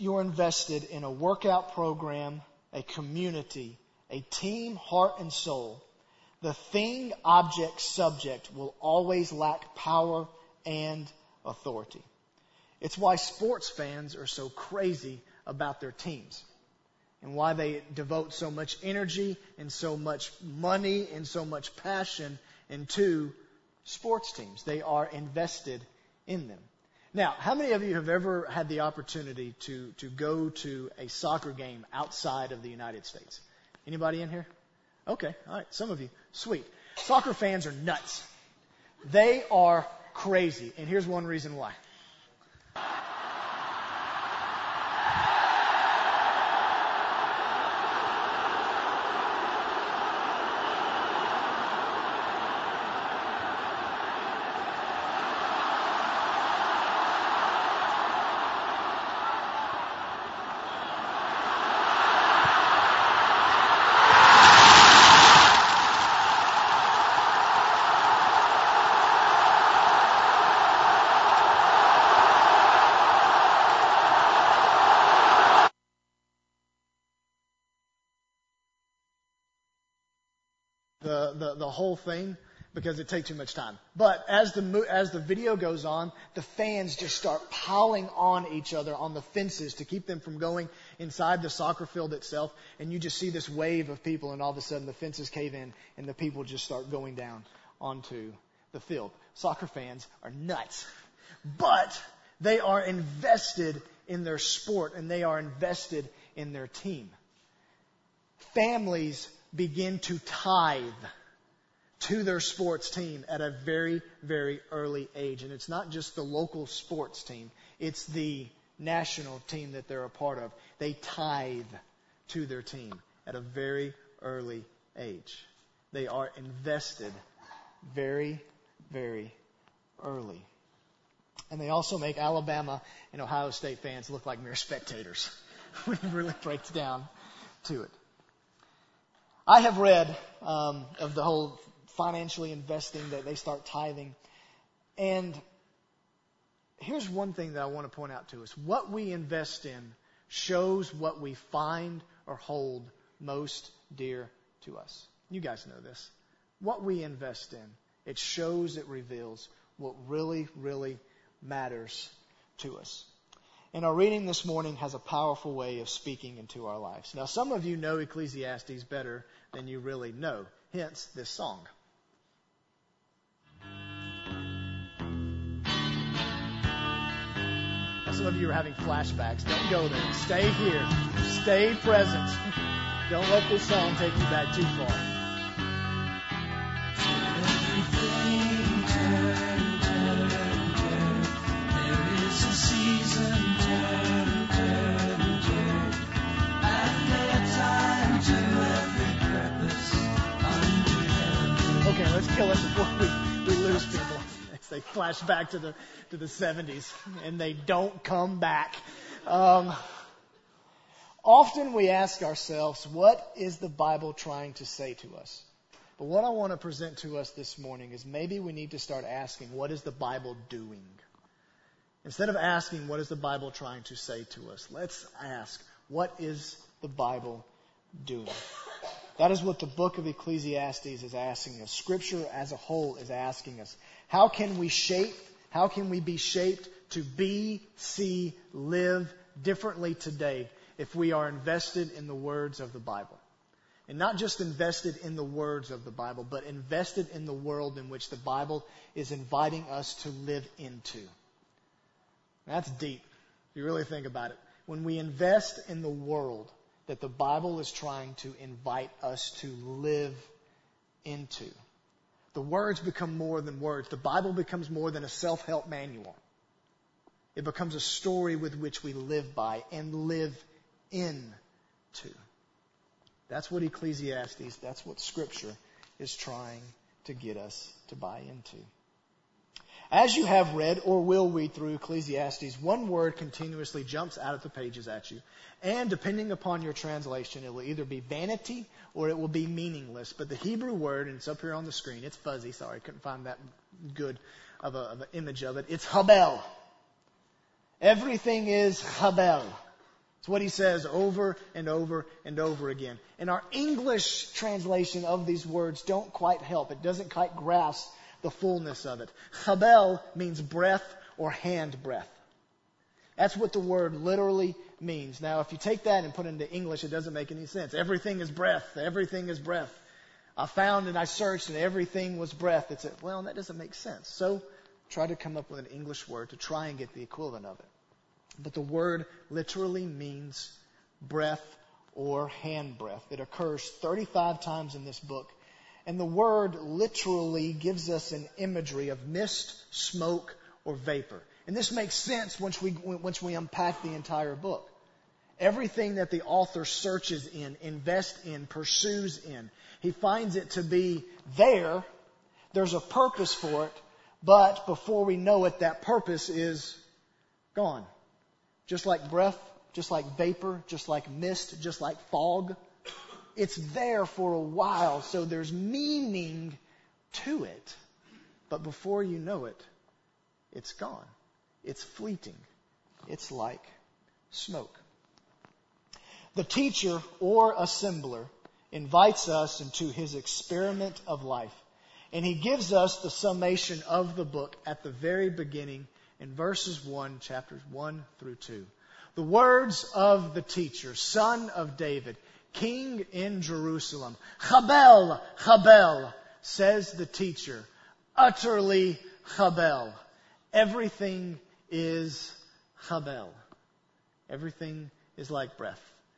you're invested in a workout program, a community, a team, heart, and soul, the thing, object, subject will always lack power and authority. It's why sports fans are so crazy about their teams and why they devote so much energy and so much money and so much passion into sports teams. They are invested in them. Now, how many of you have ever had the opportunity to go to a soccer game outside of the United States? Anybody in here? Okay, all right, some of you. Sweet. Soccer fans are nuts. They are crazy, and here's one reason why. The whole thing because it takes too much time. But as the video goes on, the fans just start piling on each other on the fences to keep them from going inside the soccer field itself. And you just see this wave of people, and all of a sudden the fences cave in and the people just start going down onto the field. Soccer fans are nuts. But they are invested in their sport and they are invested in their team. Families begin to tithe to their sports team at a very, very early age. And it's not just the local sports team. It's the national team that they're a part of. They tithe to their team at a very early age. They are invested very, very early. And they also make Alabama and Ohio State fans look like mere spectators when it really breaks down to it. I have read of the whole financially investing that they start tithing. And here's one thing that I want to point out to us. What we invest in shows what we find or hold most dear to us. You guys know this. What we invest in, it shows, it reveals what really, really matters to us. And our reading this morning has a powerful way of speaking into our lives. Now, some of you know Ecclesiastes better than you really know, hence this song. Now, some of you are having flashbacks. Don't go there. Stay here. Stay present. Don't let this song take you back too far. Everything turn. There is a season, turn. And a time to every purpose under heaven. Okay, let's kill it before we lose people. As they flash back to the 70s and they don't come back. Often we ask ourselves, what is the Bible trying to say to us? But what I want to present to us this morning is maybe we need to start asking, what is the Bible doing? Instead of asking, what is the Bible trying to say to us? Let's ask, what is the Bible doing? That is what the book of Ecclesiastes is asking us. Scripture as a whole is asking us. How can we be shaped to be, see, live differently today if we are invested in the words of the Bible? And not just invested in the words of the Bible, but invested in the world in which the Bible is inviting us to live into. That's deep, if you really think about it. When we invest in the world that the Bible is trying to invite us to live into, the words become more than words. The Bible becomes more than a self-help manual. It becomes a story with which we live by and live into. That's what Ecclesiastes, that's what Scripture is trying to get us to buy into. As you have read or will read through Ecclesiastes, one word continuously jumps out of the pages at you. And depending upon your translation, it will either be vanity or it will be meaningless. But the Hebrew word, and it's up here on the screen, it's fuzzy, sorry, I couldn't find that good of an image of it. It's habel. Everything is habel. It's what he says over and over and over again. And our English translation of these words don't quite help. It doesn't quite grasp the fullness of it. Chabel means breath or hand breath. That's what the word literally means. Now, if you take that and put it into English, it doesn't make any sense. Everything is breath. Everything is breath. I found and I searched and everything was breath. It's well, that doesn't make sense. So try to come up with an English word to try and get the equivalent of it. But the word literally means breath or hand breath. It occurs 35 times in this book. And the word literally gives us an imagery of mist, smoke, or vapor. And this makes sense once we unpack the entire book. Everything that the author searches in, invests in, pursues in, he finds it to be there. There's a purpose for it. But before we know it, that purpose is gone. Just like breath, just like vapor, just like mist, just like fog. It's there for a while, so there's meaning to it. But before you know it, it's gone. It's fleeting. It's like smoke. The teacher or assembler invites us into his experiment of life. And he gives us the summation of the book at the very beginning in chapters 1 through 2. The words of the teacher, son of David, king in Jerusalem. Chabel, Chabel, says the teacher. Utterly Chabel. Everything is Chabel. Everything is like breath.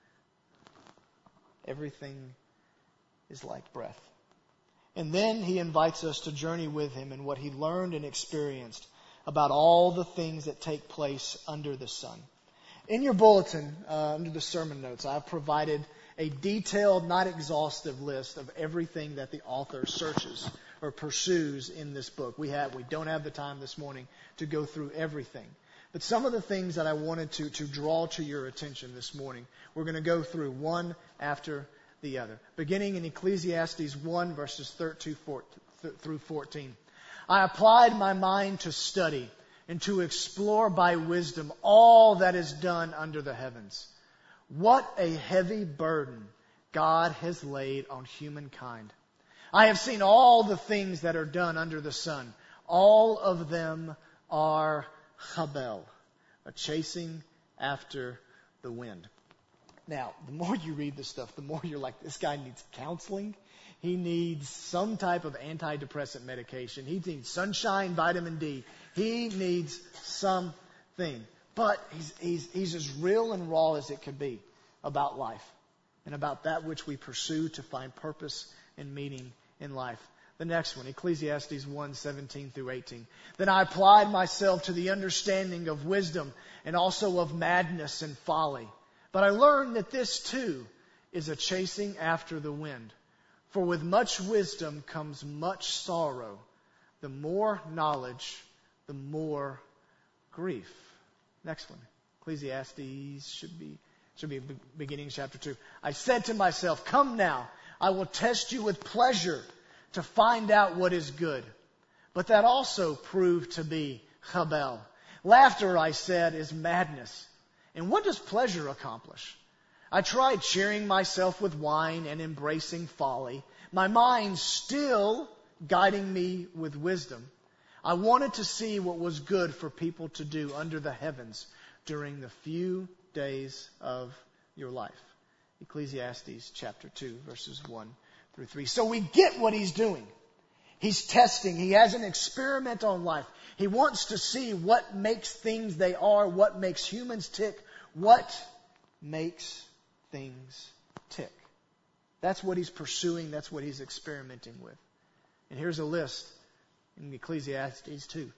Everything is like breath. And then he invites us to journey with him in what he learned and experienced about all the things that take place under the sun. In your bulletin, under the sermon notes, I've provided a detailed, not exhaustive list of everything that the author searches or pursues in this book. We don't have the time this morning to go through everything. But some of the things that I wanted to draw to your attention this morning, we're going to go through one after the other. Beginning in Ecclesiastes 1, verses 13 through 14. I applied my mind to study and to explore by wisdom all that is done under the heavens. What a heavy burden God has laid on humankind. I have seen all the things that are done under the sun. All of them are Chabel, a chasing after the wind. Now, the more you read this stuff, the more you're like, this guy needs counseling. He needs some type of antidepressant medication. He needs sunshine, vitamin D. He needs something. But he's as real and raw as it could be about life and about that which we pursue to find purpose and meaning in life. The next one, Ecclesiastes 1, 17 through 18. Then I applied myself to the understanding of wisdom and also of madness and folly. But I learned that this too is a chasing after the wind. For with much wisdom comes much sorrow. The more knowledge, the more grief. Next one. Ecclesiastes should be beginning chapter 2. I said to myself, come now, I will test you with pleasure to find out what is good. But that also proved to be Chabel. Laughter, I said, is madness. And what does pleasure accomplish? I tried cheering myself with wine and embracing folly, my mind still guiding me with wisdom. I wanted to see what was good for people to do under the heavens during the few days of your life. Ecclesiastes chapter 2, verses 1 through 3. So we get what he's doing. He's testing. He has an experiment on life. He wants to see what makes things they are, what makes humans tick, what makes things tick. That's what he's pursuing. That's what he's experimenting with. And here's a list in Ecclesiastes 2.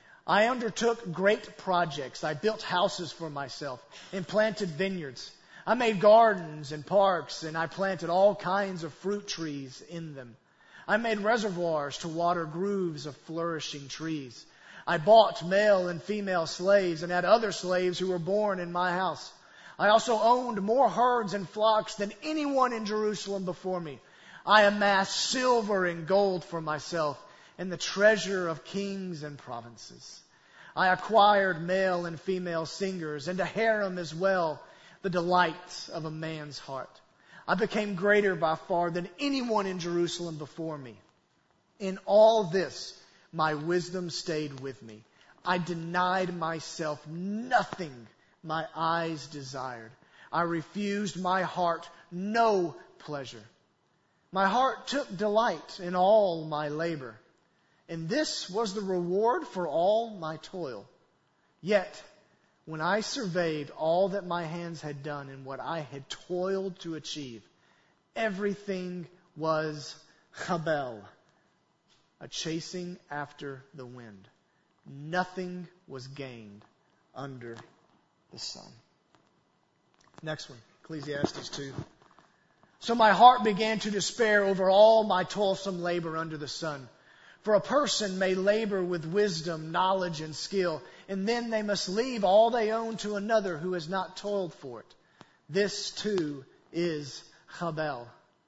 I undertook great projects. I built houses for myself and planted vineyards. I made gardens and parks, and I planted all kinds of fruit trees in them. I made reservoirs to water groves of flourishing trees. I bought male and female slaves and had other slaves who were born in my house. I also owned more herds and flocks than anyone in Jerusalem before me. I amassed silver and gold for myself and the treasure of kings and provinces. I acquired male and female singers and a harem as well. the delights of a man's heart. I became greater by far than anyone in Jerusalem before me. In all this, my wisdom stayed with me. I denied myself nothing my eyes desired. I refused my heart no pleasure. My heart took delight in all my labor, and this was the reward for all my toil. Yet, when I surveyed all that my hands had done and what I had toiled to achieve, everything was chabel, a chasing after the wind. Nothing was gained under the sun. Next one, Ecclesiastes 2. So my heart began to despair over all my toilsome labor under the sun. For a person may labor with wisdom, knowledge, and skill, and then they must leave all they own to another who has not toiled for it. This too is chabel.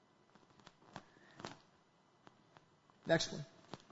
Next one.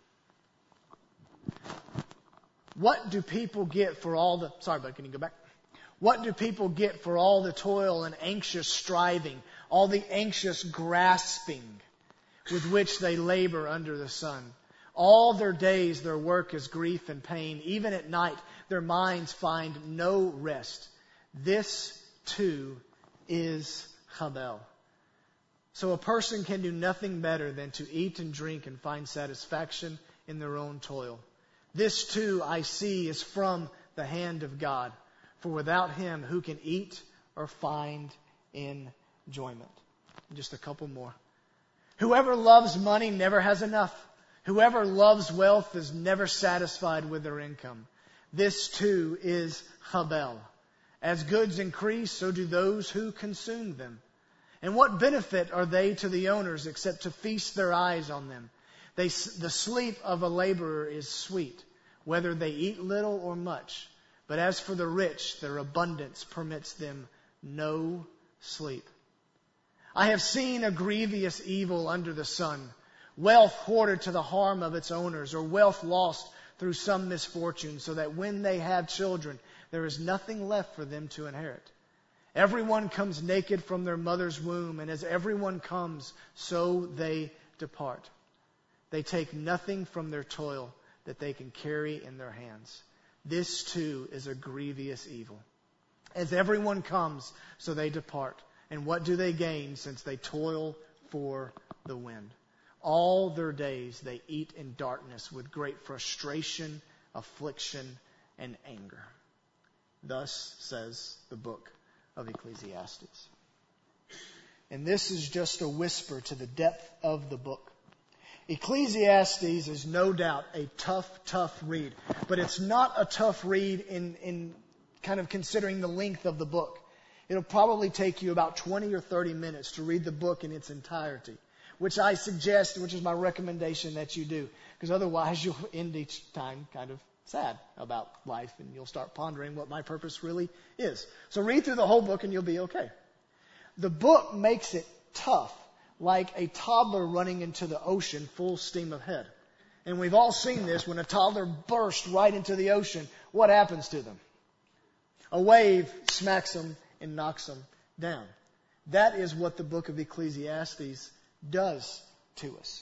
What do people get for all the... Sorry, bud, can you go back? What do people get for all the toil and anxious striving, all the anxious grasping with which they labor under the sun? All their days their work is grief and pain. Even at night their minds find no rest. This too is chabel. So a person can do nothing better than to eat and drink and find satisfaction in their own toil. This too I see is from the hand of God. For without Him, who can eat or find enjoyment? Just a couple more. Whoever loves money never has enough. Whoever loves wealth is never satisfied with their income. This too is chabel. As goods increase, so do those who consume them. And what benefit are they to the owners except to feast their eyes on them? The sleep of a laborer is sweet, whether they eat little or much. But as for the rich, their abundance permits them no sleep. I have seen a grievous evil under the sun, wealth hoarded to the harm of its owners, or wealth lost through some misfortune, so that when they have children, there is nothing left for them to inherit. Everyone comes naked from their mother's womb, and as everyone comes, so they depart. They take nothing from their toil that they can carry in their hands. This too is a grievous evil. As everyone comes, so they depart. And what do they gain since they toil for the wind? All their days they eat in darkness with great frustration, affliction, and anger. Thus says the book of Ecclesiastes. And this is just a whisper to the depth of the book. Ecclesiastes is no doubt a tough read. But it's not a tough read in kind of considering the length of the book. It'll probably take you about 20 or 30 minutes to read the book in its entirety, which I suggest, which is my recommendation that you do. Because otherwise you'll end each time kind of sad about life and you'll start pondering what my purpose really is. So read through the whole book and you'll be okay. The book makes it tough, like a toddler running into the ocean full steam ahead. And we've all seen this. When a toddler bursts right into the ocean, what happens to them? A wave smacks them and knocks them down. That is what the book of Ecclesiastes does to us.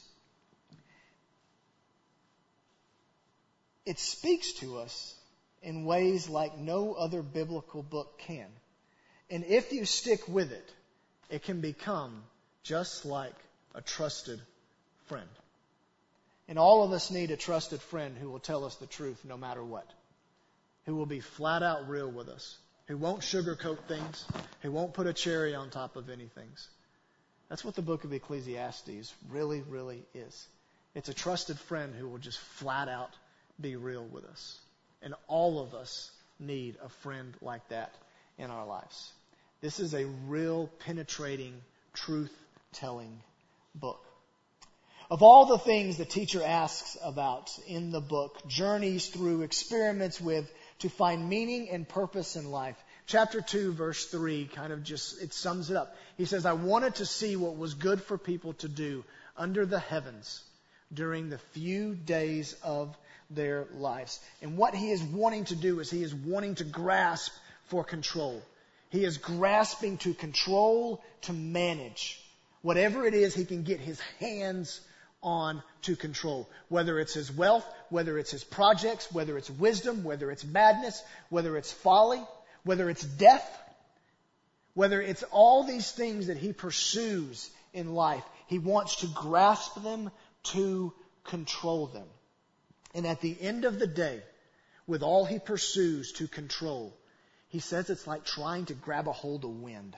It speaks to us in ways like no other biblical book can. And if you stick with it, it can become just like a trusted friend. And all of us need a trusted friend who will tell us the truth no matter what. Who will be flat out real with us. Who won't sugarcoat things. Who won't put a cherry on top of anything. That's what the book of Ecclesiastes really, really is. It's a trusted friend who will just flat out be real with us. And all of us need a friend like that in our lives. This is a real penetrating, truth-telling book. Of all the things the teacher asks about in the book, journeys through, experiments with, to find meaning and purpose in life, chapter 2, verse 3 kind of it sums it up. He says, I wanted to see what was good for people to do under the heavens during the few days of their lives. And what he is wanting to do is he is wanting to grasp for control. He is grasping to control, to manage. Whatever it is he can get his hands on to control. Whether it's his wealth, whether it's his projects, whether it's wisdom, whether it's madness, whether it's folly, whether it's death, whether it's all these things that he pursues in life. He wants to grasp them, to control them. And at the end of the day, with all he pursues to control, he says it's like trying to grab a hold of wind.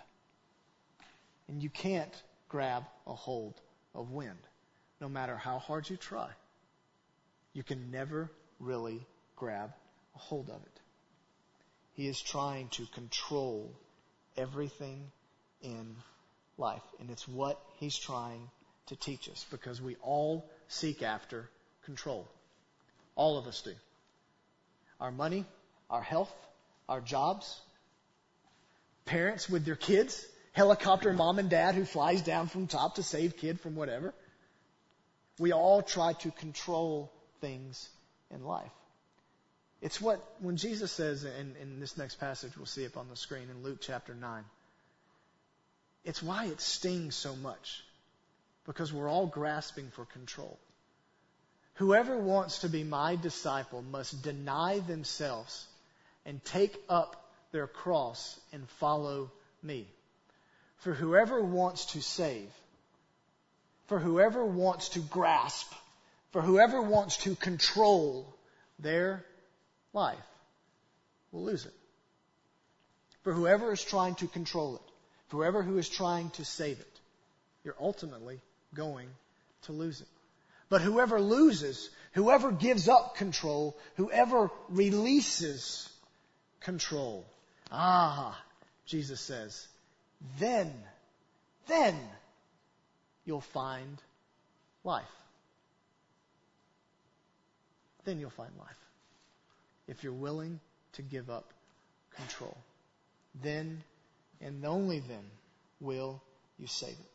And you can't grab a hold of wind, no matter how hard you try. You can never really grab a hold of it. He is trying to control everything in life. And it's what he's trying to teach us, because we all seek after control. All of us do. Our money, our health, our jobs, parents with their kids, helicopter mom and dad who flies down from top to save kid from whatever. We all try to control things in life. It's what, when Jesus says in this next passage, we'll see it on the screen in Luke chapter 9, it's why it stings so much, because we're all grasping for control. Whoever wants to be my disciple must deny themselves and take up their cross and follow me. For whoever wants to save, for whoever wants to grasp, for whoever wants to control their life will lose it. For whoever is trying to control it, for whoever who is trying to save it, you're ultimately going to lose it. But whoever loses, whoever gives up control, whoever releases control, Jesus says, then you'll find life. Then you'll find life. If you're willing to give up control. Then, and only then, will you save it.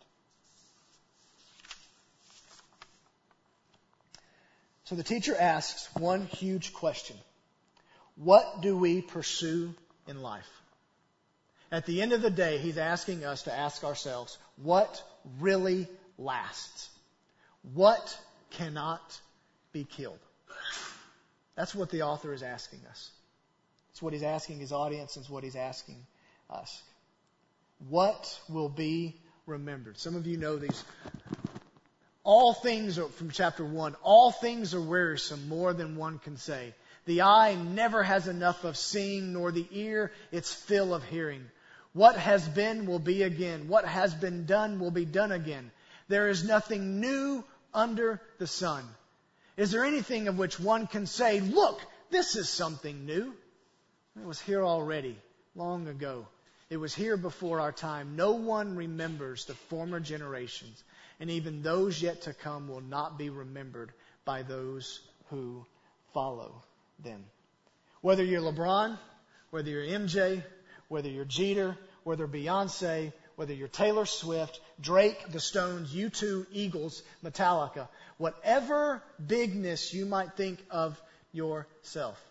So the teacher asks one huge question. What do we pursue in life? At the end of the day, he's asking us to ask ourselves, what really lasts? What cannot be killed? That's what the author is asking us. It's what he's asking his audience, and it's what he's asking us. What will be remembered? Some of you know these. All things are, from chapter 1, all things are wearisome, more than one can say. The eye never has enough of seeing, nor the ear its fill of hearing. What has been will be again. What has been done will be done again. There is nothing new under the sun. Is there anything of which one can say, look, this is something new? It was here already, long ago. It was here before our time. No one remembers the former generations, and even those yet to come will not be remembered by those who follow them. Whether you're LeBron, whether you're MJ, whether you're Jeter, whether Beyonce, whether you're Taylor Swift, Drake, the Stones, U2, Eagles, Metallica, whatever bigness you might think of yourself,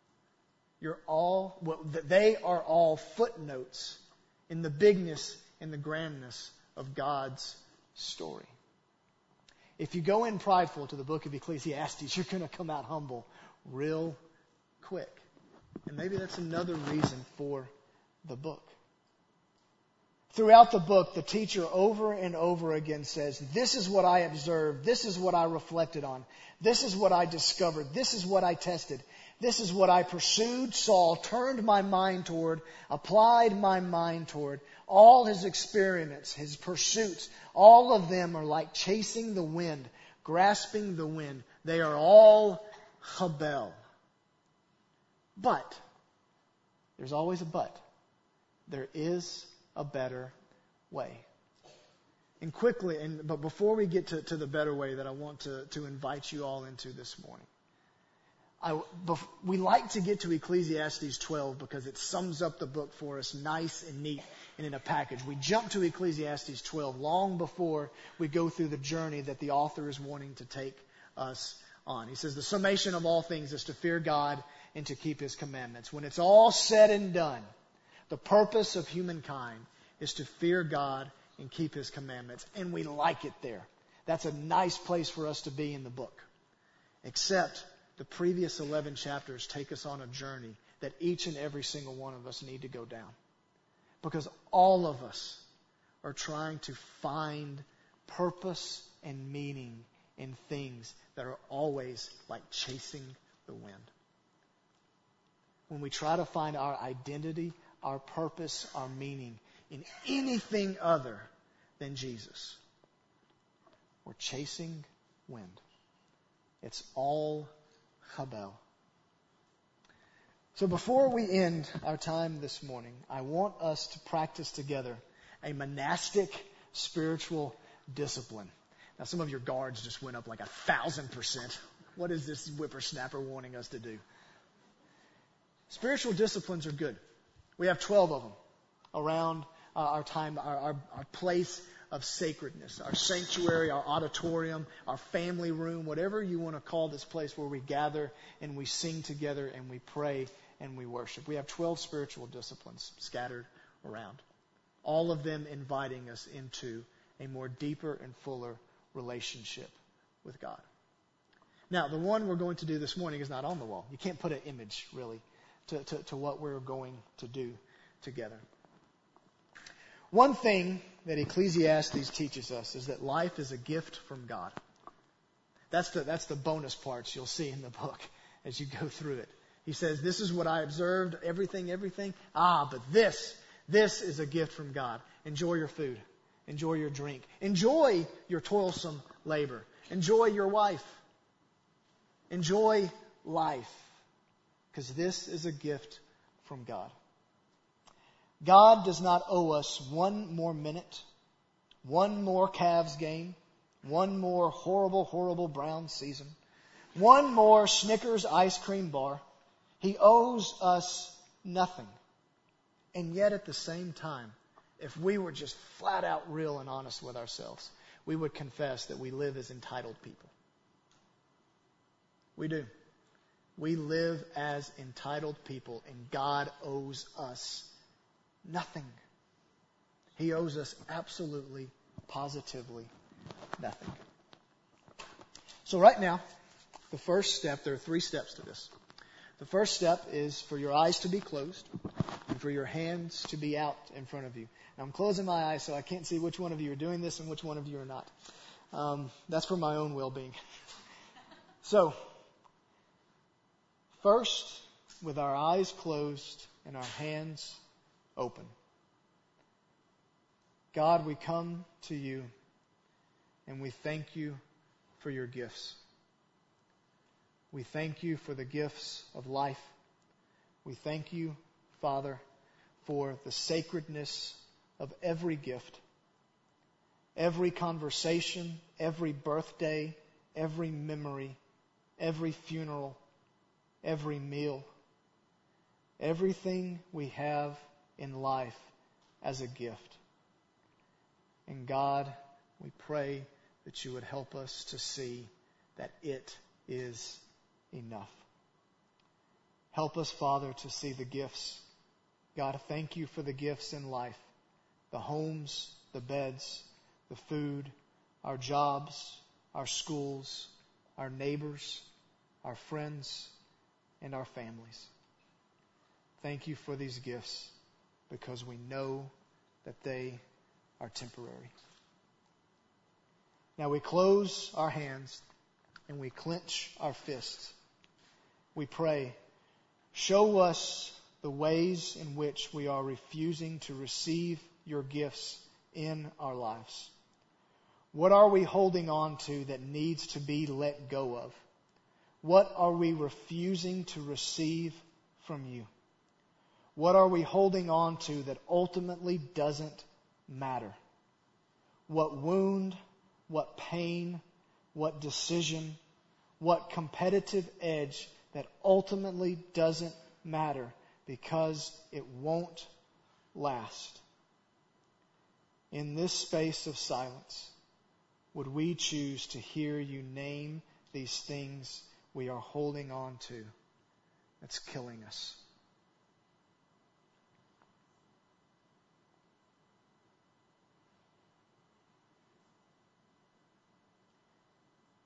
they are all footnotes in the bigness and the grandness of God's story. If you go in prideful to the book of Ecclesiastes, you're going to come out humble real quick. And maybe that's another reason for the book. Throughout the book, the teacher over and over again says, this is what I observed, this is what I reflected on, this is what I discovered, this is what I tested, this is what I pursued, saw, turned my mind toward, applied my mind toward. All his experiments, his pursuits, all of them are like chasing the wind, grasping the wind. They are all Chabel. But, there's always a but. There is a better way. And quickly, but before we get to the better way that I want to invite you all into this morning, we like to get to Ecclesiastes 12 because it sums up the book for us nice and neat and in a package. We jump to Ecclesiastes 12 long before we go through the journey that the author is wanting to take us on. He says the summation of all things is to fear God and to keep His commandments. When it's all said and done, The purpose of humankind is to fear God and keep His commandments. And we like it there. That's a nice place for us to be in the book. Except the previous 11 chapters take us on a journey that each and every single one of us need to go down. Because all of us are trying to find purpose and meaning in things that are always like chasing the wind. When we try to find our identity, our purpose, our meaning in anything other than Jesus, we're chasing wind. It's all Chabel. So before we end our time this morning, I want us to practice together a monastic spiritual discipline. Now, some of your guards just went up like 1,000%. What is this whippersnapper wanting us to do? Spiritual disciplines are good. We have 12 of them around our time, our place of sacredness, our sanctuary, our auditorium, our family room, whatever you want to call this place where we gather and we sing together and we pray and we worship. We have 12 spiritual disciplines scattered around, all of them inviting us into a more deeper and fuller relationship with God. Now, the one we're going to do this morning is not on the wall. You can't put an image, really, to what we're going to do together. One thing that Ecclesiastes teaches us is that life is a gift from God. That's the bonus parts you'll see in the book as you go through it. He says, this is what I observed, everything. But this is a gift from God. Enjoy your food. Enjoy your drink. Enjoy your toilsome labor. Enjoy your wife. Enjoy life. Because this is a gift from God. God does not owe us one more minute, one more Cavs game, one more horrible Brown season, one more Snickers ice cream bar. He owes us nothing. And yet at the same time, if we were just flat out real and honest with ourselves, we would confess that we live as entitled people. We do. We live as entitled people, and God owes us nothing. He owes us absolutely, positively nothing. So right now, the first step, there are 3 steps to this. The first step is for your eyes to be closed and for your hands to be out in front of you. Now, I'm closing my eyes so I can't see which one of you are doing this and which one of you are not. That's for my own well-being. So, first, with our eyes closed and our hands open. God, we come to you and we thank you for your gifts. We thank you for the gifts of life. We thank you, Father, for the sacredness of every gift, every conversation, every birthday, every memory, every funeral, every meal, everything we have in life as a gift. And God, we pray that you would help us to see that it is enough. Help us, Father, to see the gifts. God, thank you for the gifts in life. The homes, the beds, the food, our jobs, our schools, our neighbors, our friends, and our families. Thank you for these gifts because we know that they are temporary. Now we close our hands and we clench our fists. We pray, show us the ways in which we are refusing to receive your gifts in our lives. What are we holding on to that needs to be let go of? What are we refusing to receive from you? What are we holding on to that ultimately doesn't matter? What wound, what pain, what decision, what competitive edge that ultimately doesn't matter because it won't last. In this space of silence, would we choose to hear you name these things we are holding on to that's killing us?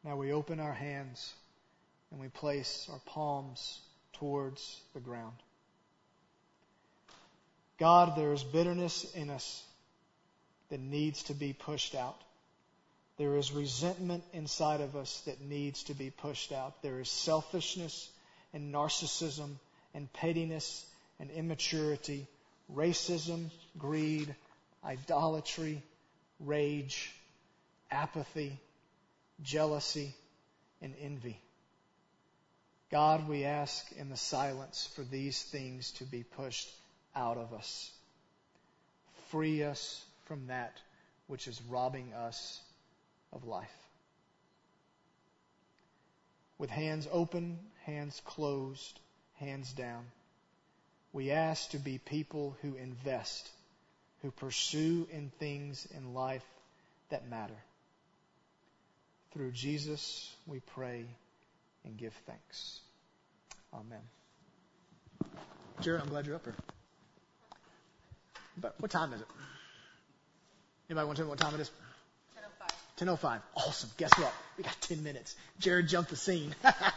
Now we open our hands and we place our palms towards the ground. God, there is bitterness in us that needs to be pushed out. There is resentment inside of us that needs to be pushed out. There is selfishness and narcissism and pettiness and immaturity, racism, greed, idolatry, rage, apathy, jealousy, and envy. God, we ask in the silence for these things to be pushed out of us. Free us from that which is robbing us of life. With hands open, hands closed, hands down, we ask to be people who invest, who pursue in things in life that matter. Through Jesus, we pray and give thanks. Amen. Jared, I'm glad you're up here. But what time is it? Anybody want to tell me what time it is? 10:05. 10:05. Awesome. Guess what? We got 10 minutes. Jared jumped the scene.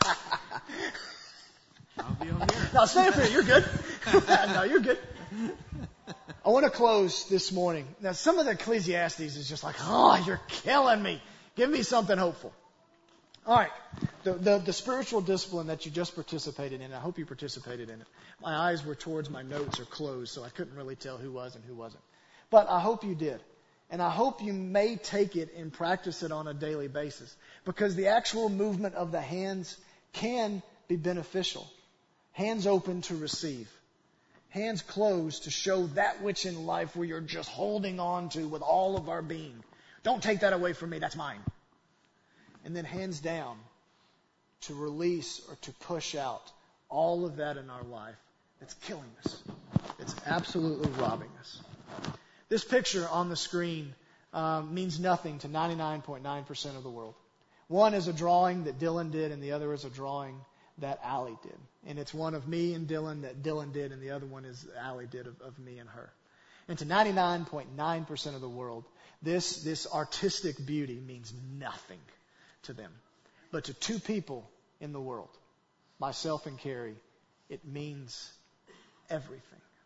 I'll be over here. No, stay up here. You're good. No, you're good. I want to close this morning. Now, some of the Ecclesiastes is just like, oh, you're killing me. Give me something hopeful. All right. The spiritual discipline that you just participated in, I hope you participated in it. My eyes were towards my notes or closed, so I couldn't really tell who was and who wasn't. But I hope you did. And I hope you may take it and practice it on a daily basis. Because the actual movement of the hands can be beneficial. Hands open to receive. Hands closed to show that which in life we are just holding on to with all of our being. Don't take that away from me, that's mine. And then hands down to release or to push out all of that in our life that's killing us. It's absolutely robbing us. This picture on the screen means nothing to 99.9% of the world. One is a drawing that Dylan did, and the other is a drawing that Allie did. And it's one of me and Dylan that Dylan did, and the other one is Allie did of me and her. And to 99.9% of the world, this artistic beauty means nothing to them. But to two people in the world, myself and Carrie, it means everything.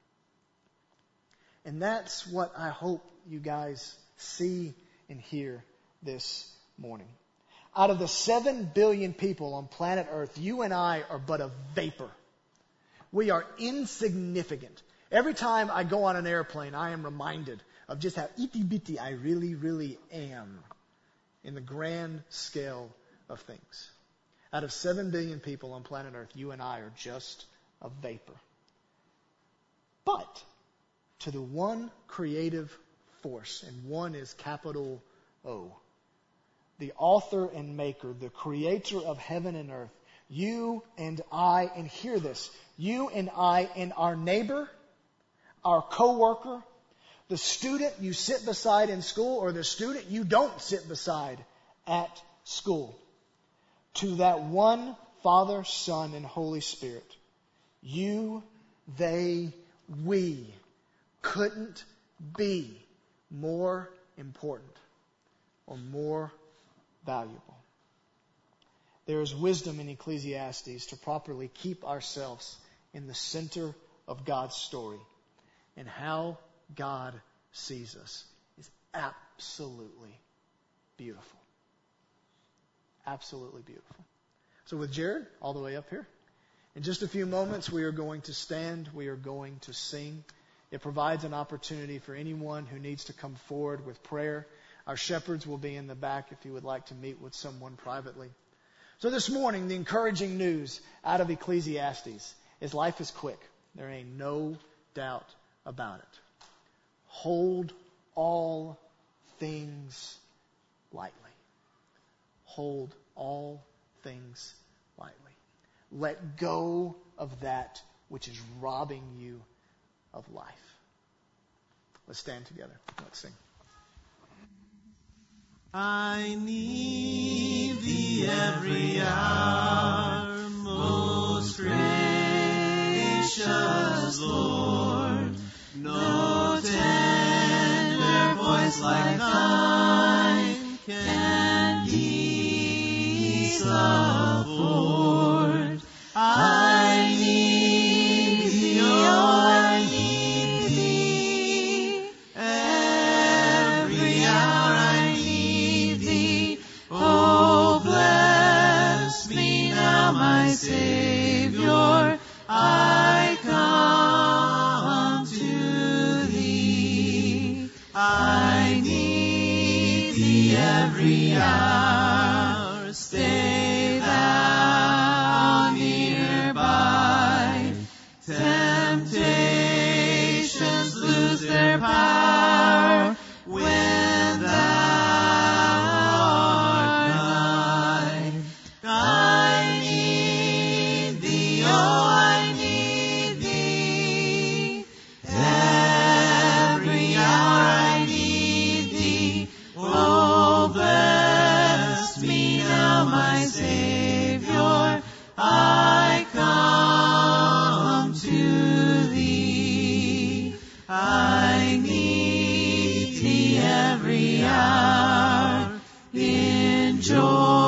And that's what I hope you guys see and hear this morning. Out of the 7 billion people on planet Earth, you and I are but a vapor. We are insignificant. Every time I go on an airplane, I am reminded of just how itty-bitty I really, really am in the grand scale of things. Out of 7 billion people on planet Earth, you and I are just a vapor. But to the one creative force, and one is capital O, the author and maker, the creator of heaven and earth, you and I, and hear this, you and I and our neighbor, our coworker, the student you sit beside in school, or the student you don't sit beside at school, to that one Father, Son, and Holy Spirit, you, they, we couldn't be more important or more valuable. There is wisdom in Ecclesiastes to properly keep ourselves in the center of God's story. And how God sees us is absolutely beautiful. Absolutely beautiful. So with Jared, all the way up here, in just a few moments we are going to stand, we are going to sing. It provides an opportunity for anyone who needs to come forward with prayer. Our shepherds will be in the back if you would like to meet with someone privately. So this morning, the encouraging news out of Ecclesiastes is life is quick. There ain't no doubt about it. Hold all things lightly. Hold all things lightly. Let go of that which is robbing you of life. Let's stand together. Let's sing. I need thee every hour, most gracious Lord. No tender voice like thine can heal I need thee every hour. Stay thou nearby. Temptations lose their power when thou art nigh. I need thee, oh, I need thee. Every hour I need thee. Oh, bless me now, my Savior. I come to thee. I need thee every hour. In joy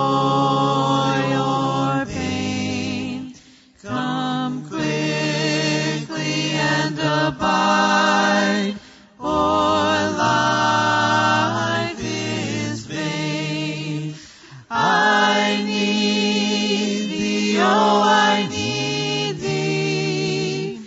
or pain, come quickly and abide, or life is vain. I need thee, oh, I need thee.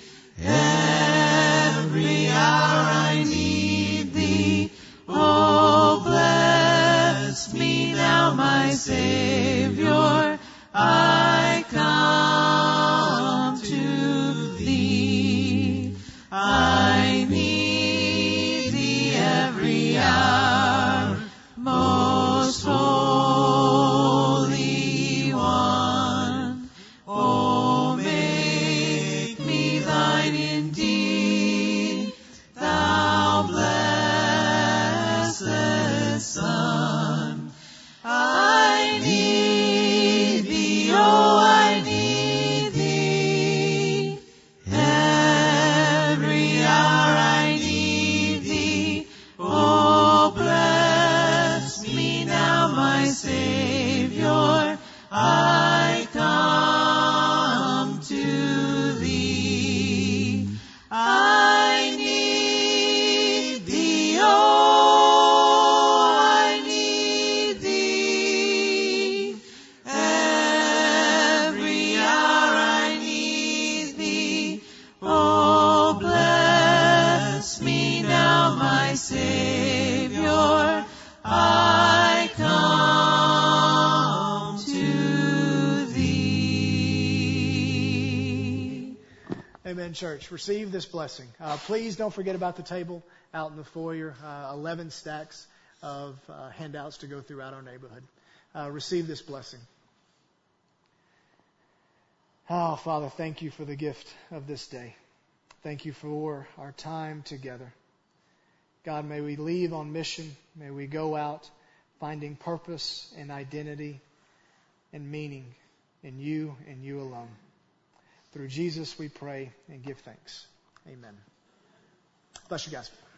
Every hour I need thee. Oh, bless me now, my Savior. I come to thee. I need thee every hour. Most Holy One, oh, make me thine indeed, thou blessed Son. I need thee, oh, I need thee. Every hour I need thee. Oh, bless me now, my Savior. I come to thee. I need thee, oh, I need thee. Every hour I need thee. Oh, bless me now, my Savior. I come to thee. Amen, church. Receive this blessing. Please don't forget about the table out in the foyer. 11 stacks of handouts to go throughout our neighborhood. Receive this blessing. Oh, Father, thank you for the gift of this day. Thank you for our time together. God, may we leave on mission. May we go out finding purpose and identity and meaning in you and you alone. Through Jesus we pray and give thanks. Amen. Bless you guys.